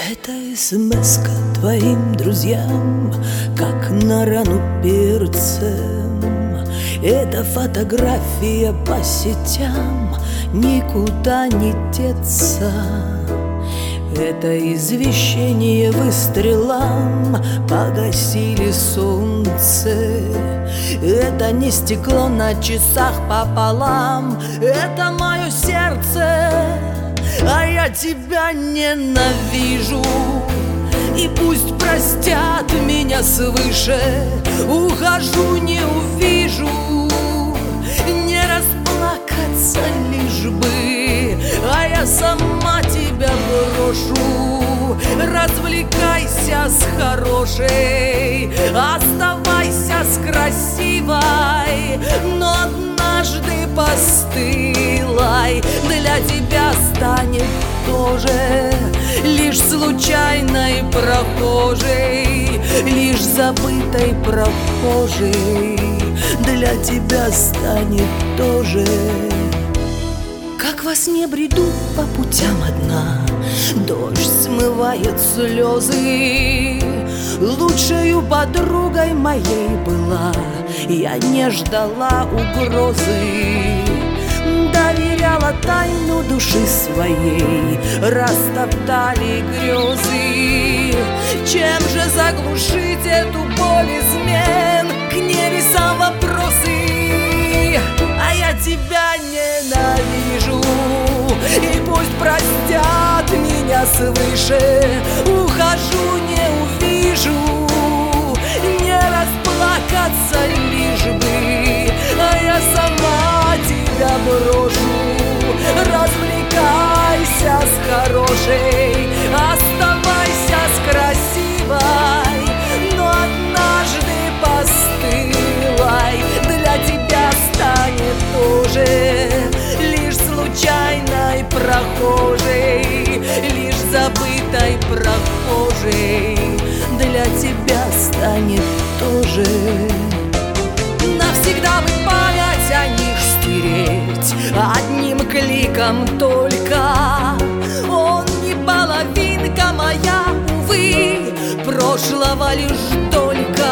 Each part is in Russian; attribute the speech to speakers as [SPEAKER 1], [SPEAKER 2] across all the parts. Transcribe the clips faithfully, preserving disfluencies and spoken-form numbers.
[SPEAKER 1] Это смс-ка твоим друзьям, как на рану перцем. Это фотография по сетям, никуда не деться. Это извещение выстрелам, погасили солнце. Это не стекло на часах пополам, это мое сердце. А я тебя ненавижу, и пусть простят меня свыше. Ухожу, не увижу, не расплакаться лишь бы. А я сама тебя брошу. Развлекайся с хорошей, оставайся с красивой, но однажды постылой для тебя станет тоже лишь случайной прохожей, лишь забытой прохожей. Для тебя станет тоже. Как во сне бреду по путям одна, дождь смывает слезы. Лучшею подругой моей была, я не ждала угрозы. Доверяла тайну души своей, растоптали грезы. Чем же заглушить эту боль измен? К небесам вопросы. А я тебя ненавижу, и пусть простят меня свыше. Ухожу, не увижу, не расплакаться лишь бы. А я сама тебя брошу. Развлекайся с хорошей, оставайся с красивой, но однажды постылой для тебя станет тоже лишь случайной прохожей, лишь забытой прохожей. Для тебя станет тоже. Навсегда бы память о них стереть одним кликом только. Он не половинка моя, увы, прошлого лишь только.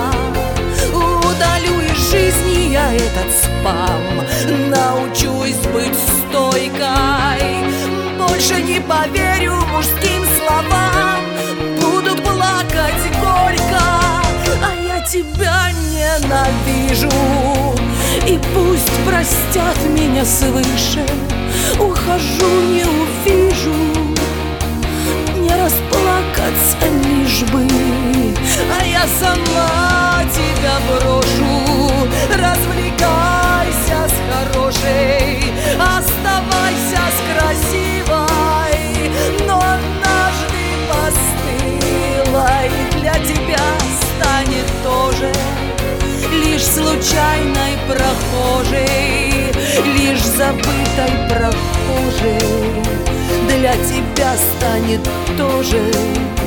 [SPEAKER 1] Удалю из жизни я этот спам, научусь быть стойкой. Больше не поверю мужским словам, буду плакать горько. А я тебя ненавижу, и пусть простят меня свыше. Ухожу, не увижу, не расплакаться лишь бы. А я сама тебя брошу. Развлекайся с хорошей, оставайся с красивой, но однажды постылой для тебя станет тоже лишь случайной прохожей, лишь забытой прохожей. Для тебя станет тоже.